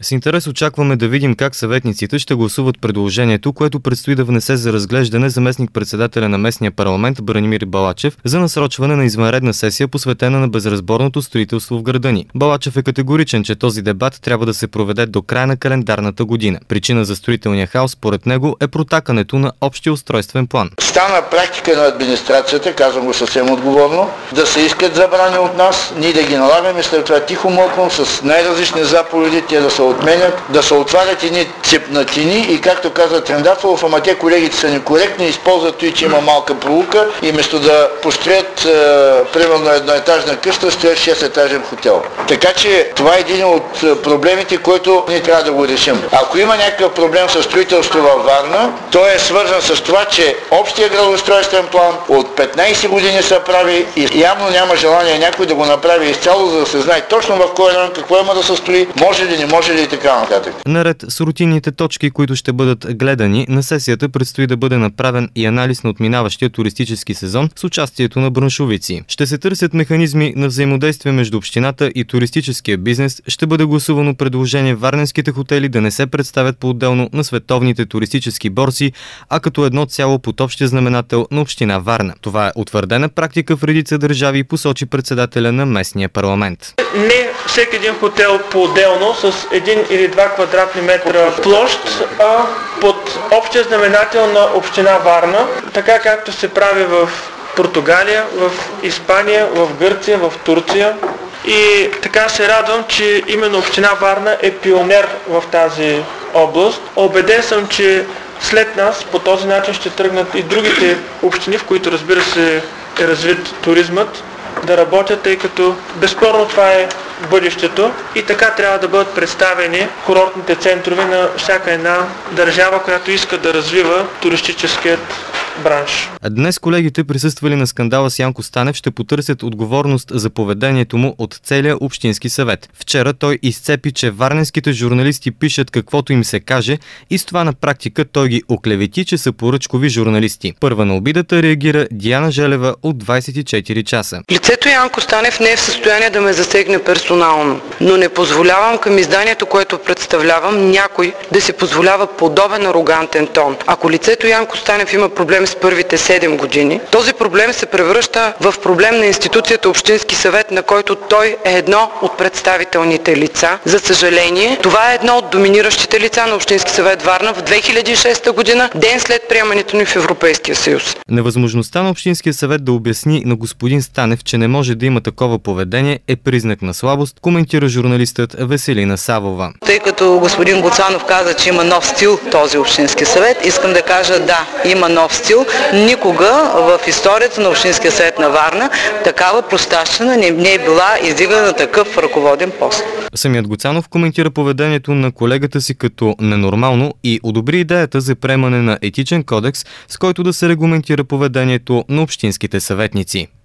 С интерес очакваме да видим как съветниците ще гласуват предложението, което предстои да внесе за разглеждане заместник-председателя на местния парламент Бранимир Балачев за насрочване на извънредна сесия, посветена на безразборното строителство в града ни. Балачев е категоричен, че този дебат трябва да се проведе до края на календарната година. Причина за строителния хаос, според него, е протакането на общия устройствен план. Стана практика на администрацията, казвам го съвсем отговорно, да се искат забрани от нас, ние да ги налагаме, след това тихо мълком с най-различни заповеди, те да се отменят, да се отварят едни цепнатини и както каза Трендафилов, ама те колегите са некоректни, използват той, че има малка пролука и вместо да построят примерно едноетажна къща, строят 6-етажен хотел. Така че това е един от проблемите, който ние трябва да го решим. Ако има някакъв проблем с строителство във Варна, той е свързан с това, че общия градоустройствен план от 15 години се прави и явно няма желание някой да го направи изцяло, за да се знае точно в кой район какво има да се строи, може ли, не може ли и така нататък. Наред с рутинните точки, които ще бъдат гледани, на сесията предстои да бъде направен и анализ на отминаващия туристически сезон с участието на браншовици. Ще се търсят механизми на взаимодействие между общината и туристическия бизнес, ще бъде гласувано предложение варненските хотели да не се представят по-отделно на световните туристически борси, а като едно цяло под общия знаменател на община Варна. Това е утвърдена практика в редица държави, посочи председателя на местния парламент. Не всеки един хотел по-отделно с 1 или 2 квадратни метра площ, а под общия знаменател на община Варна, така както се прави в Португалия, в Испания, в Гърция, в Турция. И така се радвам, че именно община Варна е пионер в тази област. Убеден съм, че след нас по този начин ще тръгнат и другите общини, в които разбира се е развит туризмът, да работят, тъй като безспорно това е бъдещето и така трябва да бъдат представени курортните центрове на всяка една държава, която иска да развива туристическият бранш. Днес колегите, присъствали на скандала с Янко Станев, ще потърсят отговорност за поведението му от целия общински съвет. Вчера той изцепи, че варненските журналисти пишат каквото им се каже и с това на практика той ги оклевети, че са поръчкови журналисти. Първа на обидата реагира Диана Желева от 24 часа. Лицето Янко Станев не е в състояние да ме засегне персонално, но не позволявам към изданието, което представлявам, някой да си позволява подобен арогантен тон. Ако лицето Янко Станев има проблем с първите 7 години, този проблем се превръща в проблем на институцията Общински съвет, на който той е едно от представителните лица. За съжаление, това е едно от доминиращите лица на Общински съвет Варна в 2006 година, ден след приемането ни в Европейския съюз. Невъзможността на Общинския съвет да обясни на господин Станев, че не може да има такова поведение, е признак на слабост, коментира журналистът Веселина Савова. Тъй като господин Гуцанов каза, че има нов стил този Общински съвет, искам да кажа да, има нов стил. Никога в историята на Общинския съвет на Варна такава простащина не е била издигана на такъв ръководен пост. Самият Гуцанов коментира поведението на колегата си като ненормално и одобри идеята за приемане на етичен кодекс, с който да се регламентира поведението на общинските съветници.